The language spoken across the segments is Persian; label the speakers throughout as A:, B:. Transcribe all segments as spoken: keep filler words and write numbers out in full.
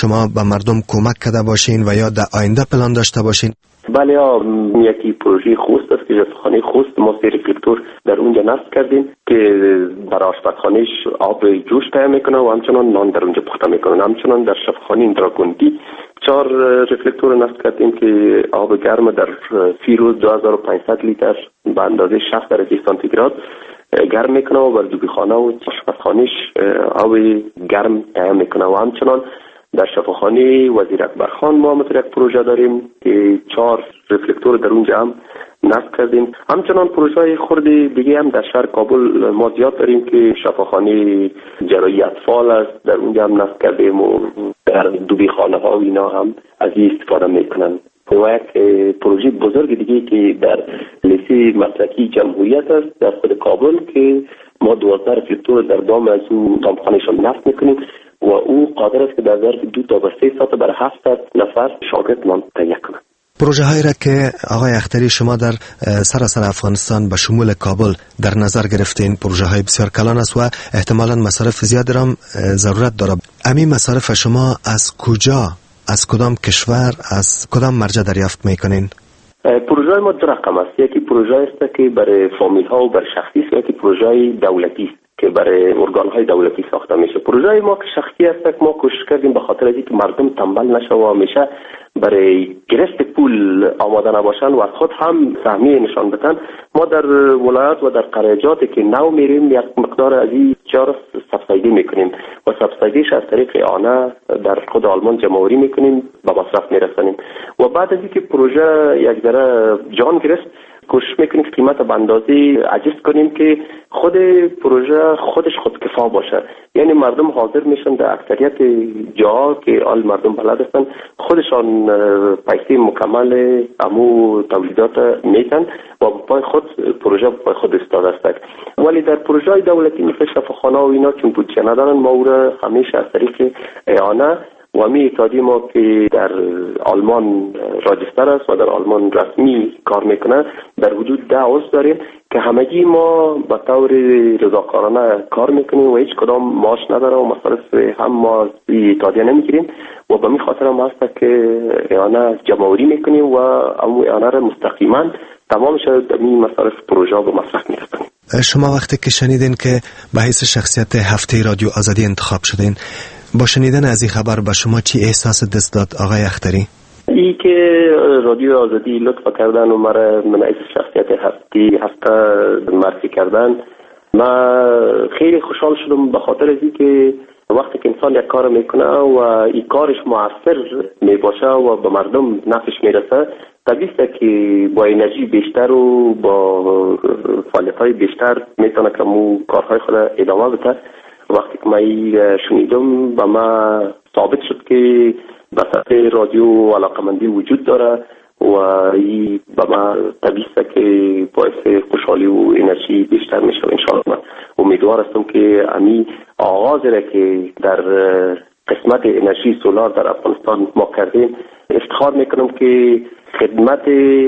A: شما به مردم کمک کرده باشین و یا در آینده پلان داشته باشین؟
B: بله، یکی پروژه خوست است که شفاخانه خوست ما سه رفلکتور در اونجا نصب کردیم که برای آشپزخانهش آب جوش تهیه میکنه و همچنان نان در اونجا پخته میکنه. همچنان در شفاخانه اندراگوندی چهار رفلکتور نصب کردیم که آب گرم در فی روز دو هزار و پانصد لیتر به اندازه شصت درجه سانتیگراد گرم میکنه و بر دوبیخانه و آشپزخانهش آب گرم تهیه میکنه. و همچنان در شفاخانه وزیر اکبرخان ما مثل یک پروژه داریم که چهار رفلکتور در اونجا هم نصب کردیم. همچنان پروژه های خرد دیگه هم در شهر کابل ما زیاد داریم که شفاخانه جراحی اطفال است، در اونجا هم نصب کردیم و در دوبیخانه ها و اینا هم از این استفاده میکنن. و یک پروژه بزرگ دیگه که در لیسه مسلکی جمهوریت است در خود کابل که ما دوازده رفلکتور در دام از اون دامخانهشان نصب میکنیم و او قادر است که در ظرف دو تا به سه ساعت برای هفتصد نفر شاگردمان تهیه کنند.
A: پروژه هایی را که آقای اختری شما در سراسر افغانستان به شمول کابل در نظر گرفتین پروژه های بسیار کلان است و احتمالاً مصارف زیاد را ضرورت داره. همین مصارف شما از کجا، از کدام کشور، از کدام مرجع دریافت میکنین؟
B: پروژه ما دو رقم است. یکی پروژه است که برای فامیل ها و برای شخصی است، یکی پروژه دولتی است که برای ارگان های دولتی ساخته میشه. پروژه ما که شخصی است که ما کوشش کردیم به خاطر اینکه مردم تنبل نشه و همیشه برای گرفت پول آماده نباشن و از خود هم سهمیه نشان بدن. ما در ولایات و در قریجاتی که نو میریم یک مقدار از این چهار سبسیدی میکنیم و سبسیدیش از طریق اعانه در خود آلمان جمع‌آوری میکنیم به مصرف میرسانیم و بعد از اینکه پروژه یک ذره جان گرفت کوشش میکنیم قیمت به اندازه اجست کنیم که خود پروژه خودش خودکفا باشه. یعنی مردم حاضر میشن در اکثریت جاها که آل مردم بلد هستن خودشان پیسه مکمل امو تولیدات میتن و پای خود پروژه پای خود استاد است. ولی در پروژه دولتی مثل شفاخانه و اینا چون بودجه ندارن ما او را همیشه از طریق اعانه و همی اتحادیه ما که در آلمان راجستر است و در آلمان رسمی کار میکنه در حدود ده عضو داریم که همگی ما به طور رضاکارانه کار میکنیم و هیچ کدام معاش نداره و مصارف هم ما از اتحادیه نمیگیریم و به می خاطر هم هست که اعانه جمع‌آوری میکنیم و امو اعانه را مستقیما تمام شد در این مصارف پروژه به مصرف میرسونیم.
A: شما وقتی که شنیدین که به حیث شخصیت هفته رادیو آزادی انتخاب شدین، با شنیدن از این خبر به شما چی احساس دست داد آقای اختری؟
B: ای که رادیو آزادی لطف کردن و مرا من از شخصیت هفته هفته معرفی کردن، من خیلی خوشحال شدم به خاطر از اینکه وقتی که انسان یک کار میکنه و این کارش موثر میباشه و به مردم نفعش میرسه، طبیعیه که با انرژی بیشتر و با فعالیت‌های بیشتر میتونه که مو کارهای خود ادامه بده. وقتی که من شنیدم به من ثابت شد که بساط رادیو علاقمندی وجود داره و این به من طبیعیه که باعث خوشحالی و انرژی بیشتر میشه. انشاءالله امیدوار هستم که امی آغاز را که در قسمت انرژی سولار در افغانستان ما کردیم افتخار میکنم که خدمت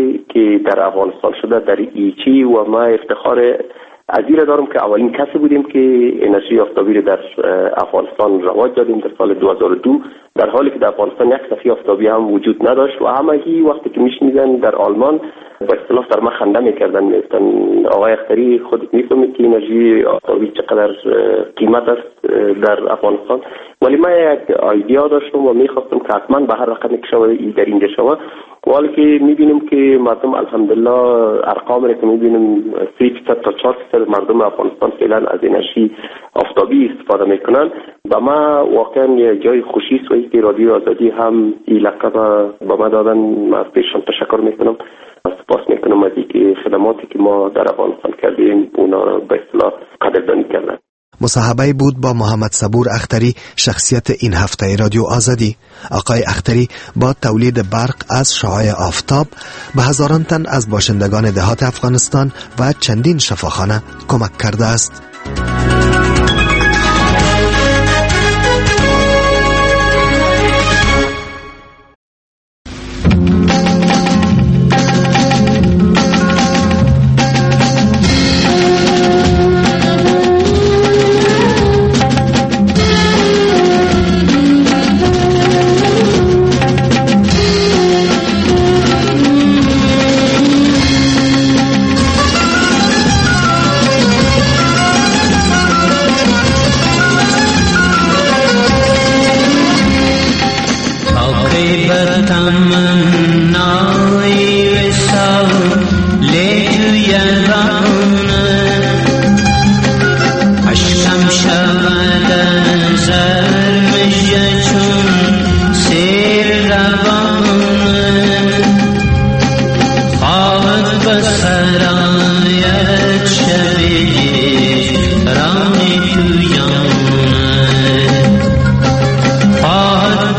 B: که در افغانستان شده در ایچی و ما افتخار عزیز دارم که اولین کسی بودیم که انرژی آفتابی رو در افغانستان رواج دادیم در سال دو هزار و دو، در حالی که در افغانستان یک صفحه آفتابی هم وجود نداشت و همگی وقتی که میشنیدن در آلمان با اصطلاح در ما خنده میکردن، میگفتن آقای اختری خودت میفهمید که انرژی آفتابی چقدر قیمت است در افغانستان. ولی من یک ایده داشتم و میخواستم که حتما به هر رقمی که شود در اینجا شود، ولی که میبینیم که مردم الحمدلله ارقام را که میبینیم سه فیصد تا چهار فیصد مردم افغانستان فعلا از انرژی آفتابی استفاده میکنن. به ما واقعا یه جای خوشی است و اینکه رادیو آزادی هم این لقب به ما دادن. من از پیششان تشکر میکنم، سپاس میکنم از اینکه خدماتی که ما در افغانستان کردیم اونا را به اصطلاح قدردانی کردن.
A: مصاحبه بود با محمد صبور اختری، شخصیت این هفته رادیو آزادی. آقای اختری با تولید برق از شعاع آفتاب به هزاران تن از باشندگان دهات افغانستان و چندین شفاخانه کمک کرده است.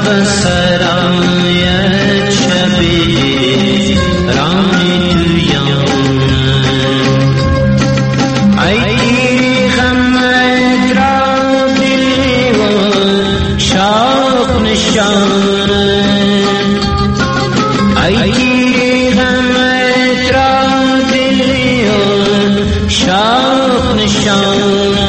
C: به سرایت شبی رانی تویانه ای گیری غمت را دلی و شاق نشانه ای گیری غمت را دلی و شاق نشانه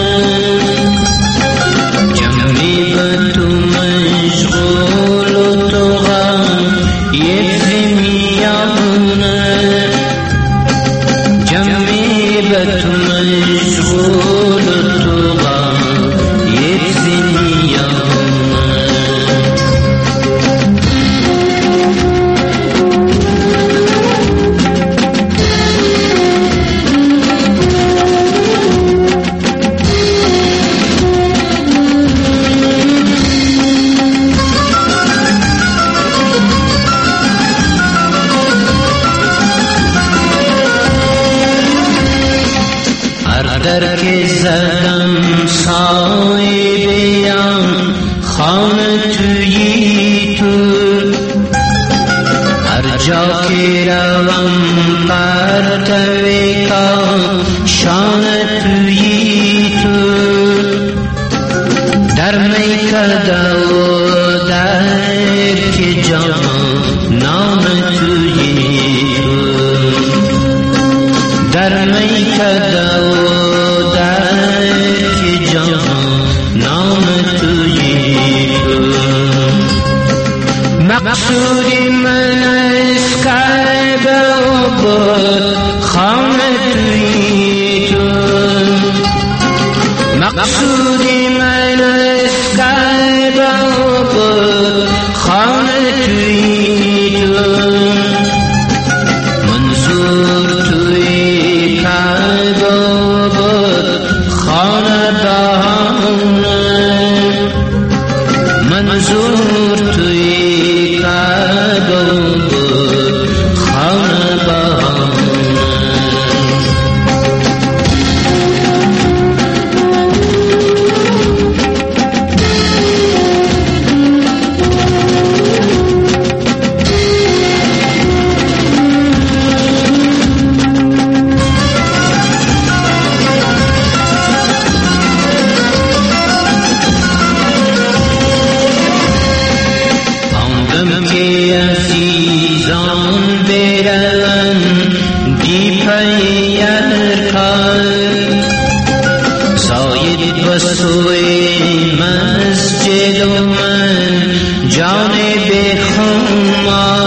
C: در که زدم صاحبیم خانه تویی تو هر جا که روم پرتوی کام شانه تویی تو در میکده و در که جان نام تویی تو در میکده و مقصودی من از کعبه و بود خانه تویی تو مقصودی من از کعبه و بود خانه تویی تو منظور تویی کعبه و بود خانه بهانه منظور تویی
D: سوی مسجد و من جان بخون